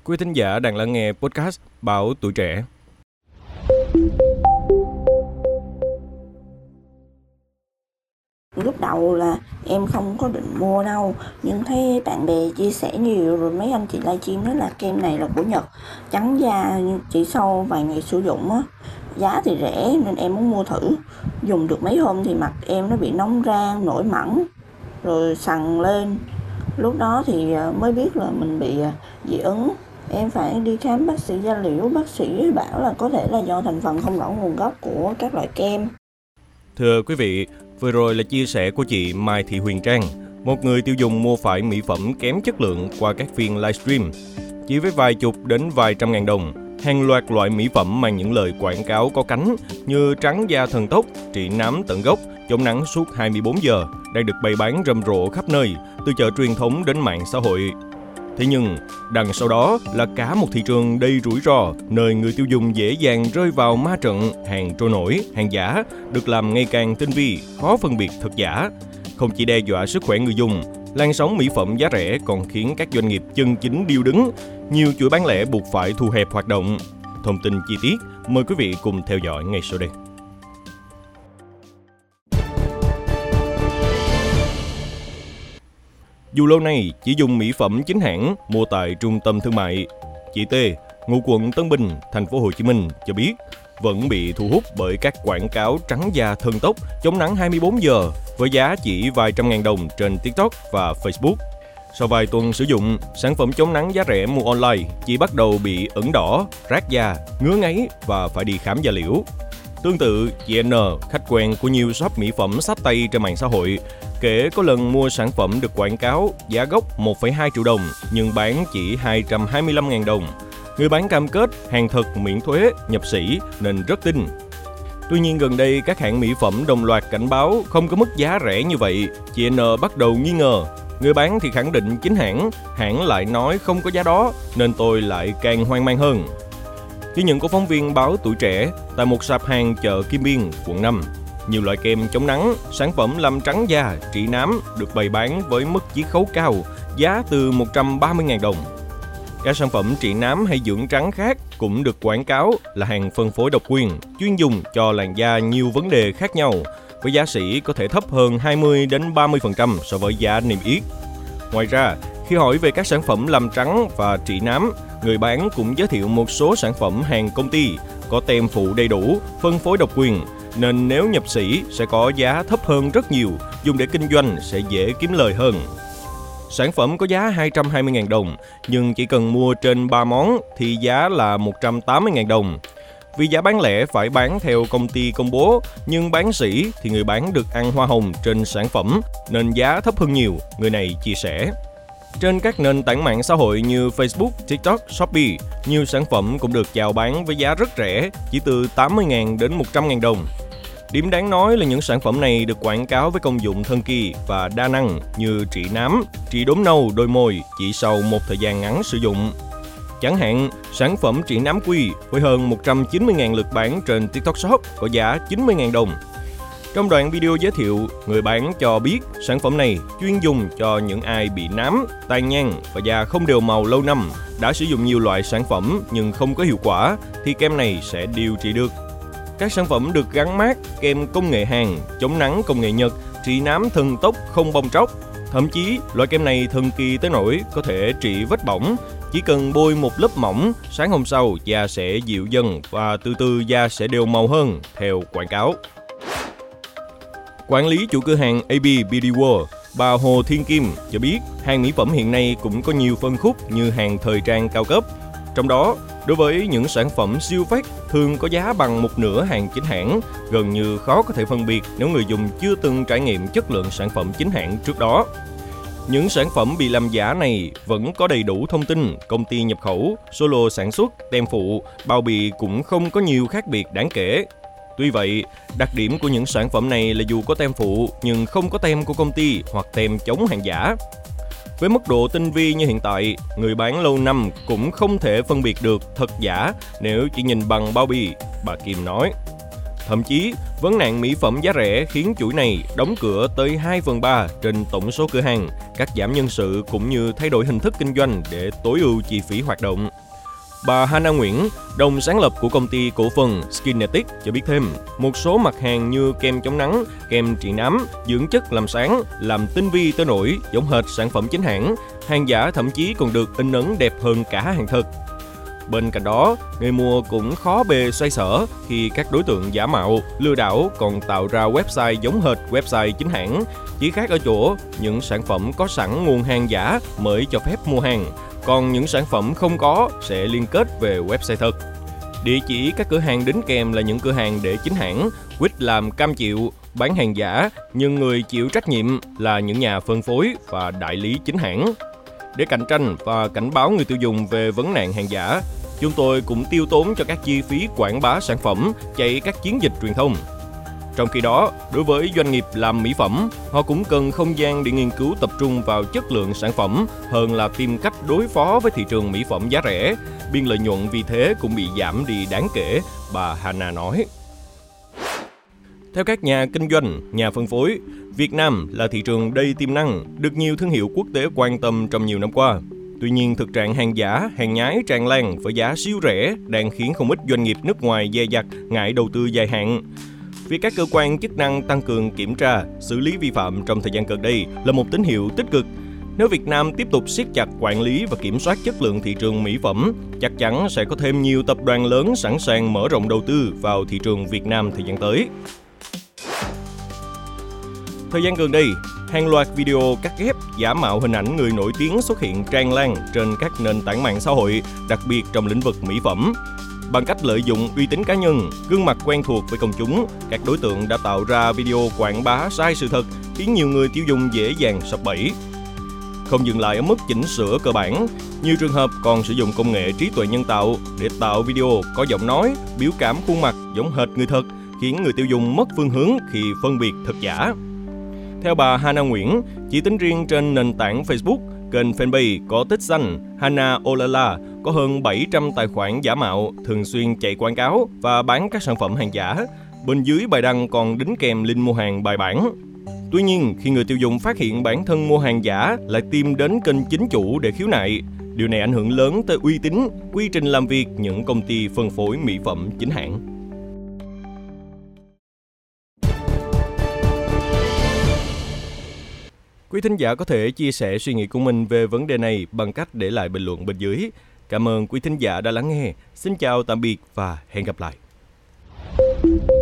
Quý thính giả đang lắng nghe podcast Báo Tuổi Trẻ. Lúc đầu là em không có định mua đâu, nhưng thấy bạn bè chia sẻ nhiều rồi mấy anh chị livestream nói là kem này là của Nhật, trắng da, chỉ sau vài ngày sử dụng á, giá thì rẻ nên em muốn mua thử. Dùng được mấy hôm thì mặt em nó bị nóng rang, nổi mẩn, rồi sần lên. Lúc đó thì mới biết là mình bị dị ứng. Em phải đi khám bác sĩ da liễu, bác sĩ bảo là có thể là do thành phần không rõ nguồn gốc của các loại kem. Thưa quý vị, vừa rồi là chia sẻ của chị Mai Thị Huyền Trang, một người tiêu dùng mua phải mỹ phẩm kém chất lượng qua các phiên livestream. Chỉ với vài chục đến vài trăm ngàn đồng, hàng loạt loại mỹ phẩm mang những lời quảng cáo có cánh như trắng da thần tốc, trị nám tận gốc, chống nắng suốt 24 giờ đang được bày bán rầm rộ khắp nơi, từ chợ truyền thống đến mạng xã hội. Thế nhưng, đằng sau đó là cả một thị trường đầy rủi ro, nơi người tiêu dùng dễ dàng rơi vào ma trận hàng trôi nổi, hàng giả, được làm ngày càng tinh vi, khó phân biệt thật giả. Không chỉ đe dọa sức khỏe người dùng, làn sóng mỹ phẩm giá rẻ còn khiến các doanh nghiệp chân chính điêu đứng, nhiều chuỗi bán lẻ buộc phải thu hẹp hoạt động. Thông tin chi tiết, mời quý vị cùng theo dõi ngay sau đây. Dù lâu nay chỉ dùng mỹ phẩm chính hãng mua tại trung tâm thương mại, chị T, ngụ quận Tân Bình, thành phố Hồ Chí Minh cho biết vẫn bị thu hút bởi các quảng cáo trắng da thần tốc, chống nắng 24 giờ với giá chỉ vài trăm ngàn đồng trên TikTok và Facebook. Sau vài tuần sử dụng, sản phẩm chống nắng giá rẻ mua online, chị bắt đầu bị ửng đỏ, rát da, ngứa ngáy và phải đi khám da liễu. Tương tự, chị N, khách quen của nhiều shop mỹ phẩm xách tay trên mạng xã hội, kể có lần mua sản phẩm được quảng cáo giá gốc 1,2 triệu đồng nhưng bán chỉ 225.000 đồng. Người bán cam kết hàng thật miễn thuế, nhập sĩ nên rất tin. Tuy nhiên gần đây các hãng mỹ phẩm đồng loạt cảnh báo không có mức giá rẻ như vậy, chị N bắt đầu nghi ngờ. Người bán thì khẳng định chính hãng lại nói không có giá đó nên tôi lại càng hoang mang hơn. Ghi nhận của phóng viên Báo Tuổi Trẻ tại một sạp hàng chợ Kim Biên, quận 5. Nhiều loại kem chống nắng, sản phẩm làm trắng da, trị nám được bày bán với mức chiết khấu cao, giá từ 130.000 đồng. Các sản phẩm trị nám hay dưỡng trắng khác cũng được quảng cáo là hàng phân phối độc quyền, chuyên dùng cho làn da nhiều vấn đề khác nhau, với giá sỉ có thể thấp hơn 20 đến 30% so với giá niêm yết. Ngoài ra, khi hỏi về các sản phẩm làm trắng và trị nám, người bán cũng giới thiệu một số sản phẩm hàng công ty có tem phụ đầy đủ, phân phối độc quyền, nên nếu nhập sĩ sẽ có giá thấp hơn rất nhiều, dùng để kinh doanh sẽ dễ kiếm lời hơn. Sản phẩm có giá 220.000 đồng, nhưng chỉ cần mua trên 3 món thì giá là 180.000 đồng. Vì giá bán lẻ phải bán theo công ty công bố, nhưng bán sỉ thì người bán được ăn hoa hồng trên sản phẩm, nên giá thấp hơn nhiều, người này chia sẻ. Trên các nền tảng mạng xã hội như Facebook, TikTok, Shopee, nhiều sản phẩm cũng được chào bán với giá rất rẻ, chỉ từ 80.000 đến 100.000 đồng. Điểm đáng nói là những sản phẩm này được quảng cáo với công dụng thần kỳ và đa năng như trị nám, trị đốm nâu đôi môi chỉ sau một thời gian ngắn sử dụng. Chẳng hạn, sản phẩm trị nám Quy với hơn 190.000 lượt bán trên TikTok Shop có giá 90.000 đồng. Trong đoạn video giới thiệu, người bán cho biết sản phẩm này chuyên dùng cho những ai bị nám, tàn nhang và da không đều màu lâu năm, đã sử dụng nhiều loại sản phẩm nhưng không có hiệu quả thì kem này sẽ điều trị được. Các sản phẩm được gắn mác kem công nghệ Hàn, chống nắng công nghệ Nhật, trị nám thần tốc không bong tróc. Thậm chí, loại kem này thần kỳ tới nỗi có thể trị vết bỏng. Chỉ cần bôi một lớp mỏng, sáng hôm sau da sẽ dịu dần và từ từ da sẽ đều màu hơn, theo quảng cáo. Quản lý chủ cửa hàng AB Beauty World, bà Hồ Thiên Kim cho biết hàng mỹ phẩm hiện nay cũng có nhiều phân khúc như hàng thời trang cao cấp. Trong đó, đối với những sản phẩm siêu phát thường có giá bằng một nửa hàng chính hãng, gần như khó có thể phân biệt nếu người dùng chưa từng trải nghiệm chất lượng sản phẩm chính hãng trước đó. Những sản phẩm bị làm giả này vẫn có đầy đủ thông tin, công ty nhập khẩu, số lô sản xuất, tem phụ, bao bì cũng không có nhiều khác biệt đáng kể. Tuy vậy, đặc điểm của những sản phẩm này là dù có tem phụ nhưng không có tem của công ty hoặc tem chống hàng giả. Với mức độ tinh vi như hiện tại, người bán lâu năm cũng không thể phân biệt được thật giả nếu chỉ nhìn bằng bao bì, bà Kim nói. Thậm chí, vấn nạn mỹ phẩm giá rẻ khiến chuỗi này đóng cửa tới 2/3 trên tổng số cửa hàng, cắt giảm nhân sự cũng như thay đổi hình thức kinh doanh để tối ưu chi phí hoạt động. Bà Hana Nguyễn, đồng sáng lập của công ty cổ phần Skinetics cho biết thêm, một số mặt hàng như kem chống nắng, kem trị nám, dưỡng chất làm sáng, làm tinh vi tới nỗi giống hệt sản phẩm chính hãng, hàng giả thậm chí còn được in ấn đẹp hơn cả hàng thật. Bên cạnh đó, người mua cũng khó bề xoay sở khi các đối tượng giả mạo, lừa đảo còn tạo ra website giống hệt website chính hãng, chỉ khác ở chỗ những sản phẩm có sẵn nguồn hàng giả mới cho phép mua hàng, còn những sản phẩm không có sẽ liên kết về website thật. Địa chỉ các cửa hàng đính kèm là những cửa hàng để chính hãng, quýt làm cam chịu, bán hàng giả, nhưng người chịu trách nhiệm là những nhà phân phối và đại lý chính hãng. Để cạnh tranh và cảnh báo người tiêu dùng về vấn nạn hàng giả, chúng tôi cũng tiêu tốn cho các chi phí quảng bá sản phẩm, chạy các chiến dịch truyền thông. Trong khi đó, đối với doanh nghiệp làm mỹ phẩm, họ cũng cần không gian để nghiên cứu tập trung vào chất lượng sản phẩm hơn là tìm cách đối phó với thị trường mỹ phẩm giá rẻ. Biên lợi nhuận vì thế cũng bị giảm đi đáng kể, bà Hana nói. Theo các nhà kinh doanh, nhà phân phối, Việt Nam là thị trường đầy tiềm năng, được nhiều thương hiệu quốc tế quan tâm trong nhiều năm qua. Tuy nhiên, thực trạng hàng giả, hàng nhái tràn lan với giá siêu rẻ đang khiến không ít doanh nghiệp nước ngoài dè dặt, ngại đầu tư dài hạn. Việc các cơ quan chức năng tăng cường kiểm tra, xử lý vi phạm trong thời gian gần đây là một tín hiệu tích cực. Nếu Việt Nam tiếp tục siết chặt quản lý và kiểm soát chất lượng thị trường mỹ phẩm, chắc chắn sẽ có thêm nhiều tập đoàn lớn sẵn sàng mở rộng đầu tư vào thị trường Việt Nam thời gian tới. Thời gian gần đây, hàng loạt video cắt ghép giả mạo hình ảnh người nổi tiếng xuất hiện tràn lan trên các nền tảng mạng xã hội, đặc biệt trong lĩnh vực mỹ phẩm. Bằng cách lợi dụng uy tín cá nhân, gương mặt quen thuộc với công chúng, các đối tượng đã tạo ra video quảng bá sai sự thật, khiến nhiều người tiêu dùng dễ dàng sập bẫy. Không dừng lại ở mức chỉnh sửa cơ bản, nhiều trường hợp còn sử dụng công nghệ trí tuệ nhân tạo để tạo video có giọng nói, biểu cảm khuôn mặt giống hệt người thật, khiến người tiêu dùng mất phương hướng khi phân biệt thật giả. Theo bà Hana Nguyễn, chỉ tính riêng trên nền tảng Facebook, kênh fanpage có tích danh Hana Olala có hơn 700 tài khoản giả mạo thường xuyên chạy quảng cáo và bán các sản phẩm hàng giả. Bên dưới bài đăng còn đính kèm link mua hàng bài bản. Tuy nhiên, khi người tiêu dùng phát hiện bản thân mua hàng giả lại tìm đến kênh chính chủ để khiếu nại, điều này ảnh hưởng lớn tới uy tín, quy trình làm việc những công ty phân phối mỹ phẩm chính hãng. Quý thính giả có thể chia sẻ suy nghĩ của mình về vấn đề này bằng cách để lại bình luận bên dưới. Cảm ơn quý thính giả đã lắng nghe. Xin chào tạm biệt và hẹn gặp lại.